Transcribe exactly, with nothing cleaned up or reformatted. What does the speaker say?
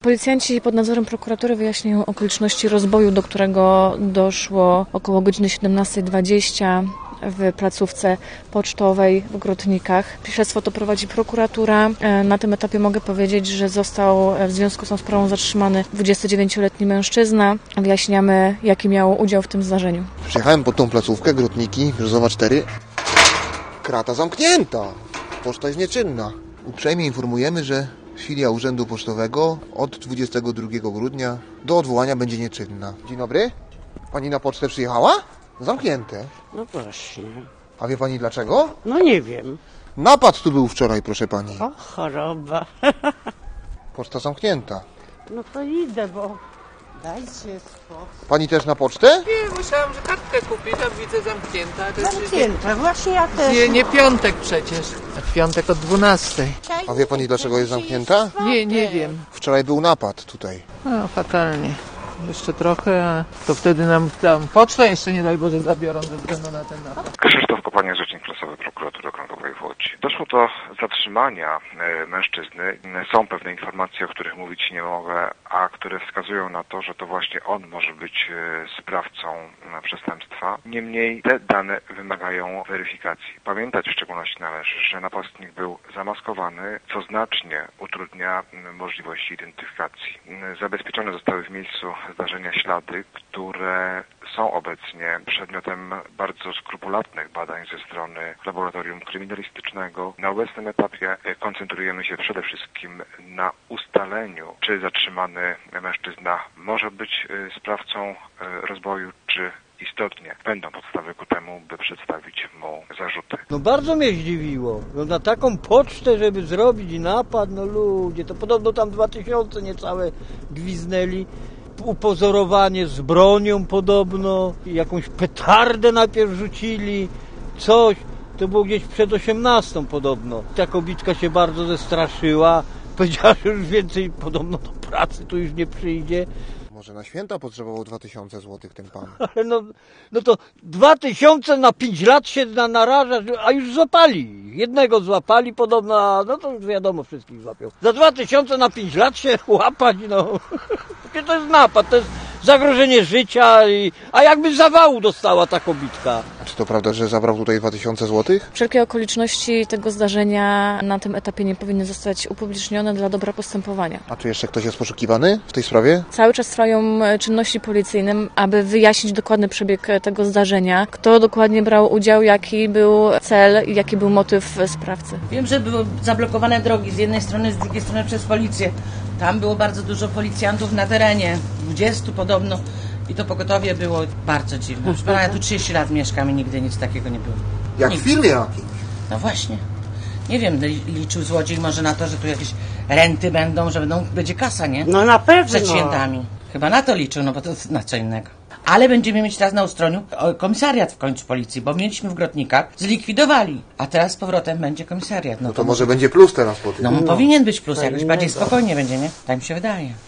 Policjanci pod nadzorem prokuratury wyjaśniają okoliczności rozboju, do którego doszło około godziny siedemnastej dwadzieścia w placówce pocztowej w Grodnikach. Śledztwo to prowadzi prokuratura. Na tym etapie mogę powiedzieć, że został w związku z tą sprawą zatrzymany dwudziestodziewięcioletni mężczyzna. Wyjaśniamy, jaki miał udział w tym zdarzeniu. Przyjechałem pod tą placówkę, Grodniki, Brzozowa cztery. Krata zamknięta. Poczta jest nieczynna. Uprzejmie informujemy, że filia Urzędu Pocztowego od dwudziestego drugiego grudnia do odwołania będzie nieczynna. Dzień dobry. Pani na pocztę przyjechała? Zamknięte. No właśnie. A wie pani dlaczego? No nie wiem. Napad tu był wczoraj, proszę pani. O, choroba. Poczta zamknięta. No to idę, bo dajcie spokój. Pani też na pocztę? Nie, musiałam, że kartkę kupić, a widzę zamknięta. To jest Zamknięta, właśnie ja też. nie, nie piątek przecież. A w piątek od dwunastej. A wie pani dlaczego jest zamknięta? Nie, nie wiem. Wczoraj był napad tutaj. No, fatalnie. Jeszcze trochę, a to wtedy nam tam pocztę jeszcze nie daj Boże zabiorą ze względu na ten napad. Krzysztof Kopaniak, rzecznik prasowy Prokuratury Okręgowej w Łodzi. Doszło do zatrzymania e, mężczyzny. Są pewne informacje, o których mówić nie mogę, a które wskazują na to, że to właśnie on może być e, sprawcą e, przestępstwa. Niemniej te dane wymagają weryfikacji. Pamiętać w szczególności należy, że napastnik był zamaskowany, co znacznie utrudnia m, możliwości identyfikacji. M, zabezpieczone zostały w miejscu zdarzenia ślady, które są obecnie przedmiotem bardzo skrupulatnych badań ze strony laboratorium kryminalistycznego. Na obecnym etapie koncentrujemy się przede wszystkim na ustaleniu, czy zatrzymany mężczyzna może być sprawcą rozboju, czy istotnie będą podstawy ku temu, by przedstawić mu zarzuty. No bardzo mnie zdziwiło. No na taką pocztę, żeby zrobić napad, no ludzie, to podobno tam dwa tysiące niecałe gwiznęli. Upozorowanie z bronią podobno, jakąś petardę najpierw rzucili, coś. To było gdzieś przed osiemnastą podobno. Ta kobitka się bardzo zestraszyła, powiedziała, że już więcej podobno do pracy tu już nie przyjdzie. Może na święta potrzebował dwa tysiące złotych ten pan. Ale no, no to dwa tysiące na pięć lat się na, naraża, a już złapali. Jednego złapali podobno, a no to już wiadomo, wszystkich złapią. Za dwa tysiące na pięć lat się łapać, no. To jest napad, to jest zagrożenie życia, i, a jakby zawału dostała ta kobitka. A czy to prawda, że zabrał tutaj dwa tysiące złotych? Wszelkie okoliczności tego zdarzenia na tym etapie nie powinny zostać upublicznione dla dobra postępowania. A czy jeszcze ktoś jest poszukiwany w tej sprawie? Cały czas trwają czynności policyjne, aby wyjaśnić dokładny przebieg tego zdarzenia, kto dokładnie brał udział, jaki był cel i jaki był motyw sprawcy. Wiem, że były zablokowane drogi z jednej strony, z drugiej strony przez policję. Tam było bardzo dużo policjantów na terenie, dwudziestu podobno, i to pogotowie było bardzo dziwne. Proszę pana, ja tu trzydzieści lat mieszkam i nigdy nic takiego nie było. Jak Nigdy. w filmie jakimś. No właśnie. Nie wiem, liczył złodziej może na to, że tu jakieś renty będą, że będą, będzie kasa, nie? No na pewno. Przed świętami. Chyba na to liczył, no bo to na co innego. Ale będziemy mieć teraz na Ustroniu komisariat w końcu policji, bo mieliśmy w Grodnikach, zlikwidowali, a teraz z powrotem będzie komisariat. No, No to może będzie plus teraz po tym. No, No. powinien być plus, jakoś Tak, bardziej innego. spokojnie będzie, nie? Tak mi się wydaje.